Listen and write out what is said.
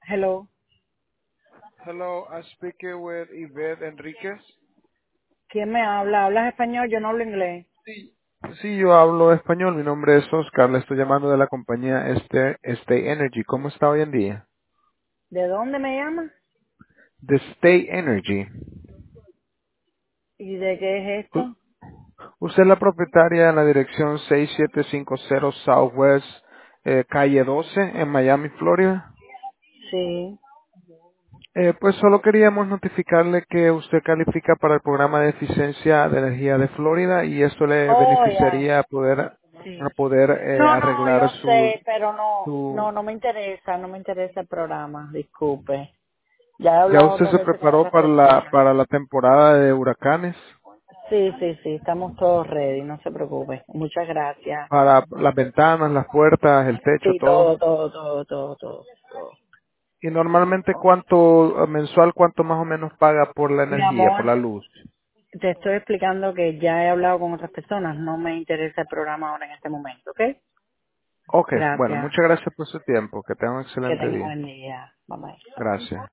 Hello. Hello, I speak with Yvette Enríquez. ¿Quién me habla? ¿Hablas español? Yo no hablo inglés. Sí. Sí, yo hablo español. Mi nombre es Oscar. Le estoy llamando de la compañía Stay Energy. ¿Cómo está hoy en día? ¿De dónde me llamas? De Stay Energy. ¿Y de qué es U- esto? Usted es la propietaria en la dirección 6750 Southwest Calle 12 en Miami, Florida. Sí. Pues solo queríamos notificarle que usted califica para el programa de eficiencia de energía de Florida y esto le Oh, ya. beneficiaría Sí. a poder No, no, arreglar yo sé, pero su... no me interesa, no me interesa el programa, disculpe. Ya he ¿Ya hablado usted otras se veces con preparó otras personas. para la temporada de huracanes? Sí, sí, sí, estamos todos ready, no se preocupe. Muchas gracias. Para las ventanas, las puertas, el techo, Sí, todo. todo. Y normalmente cuánto mensual, cuánto más o menos paga por la Mi energía, por amor, la luz. te estoy explicando que ya he hablado con otras personas, no me interesa el programa ahora en este momento, ¿ok? Ok, bueno, Gracias. muchas gracias por su tiempo. Que tenga un Que excelente tenga día. buen día. Bye bye. Gracias.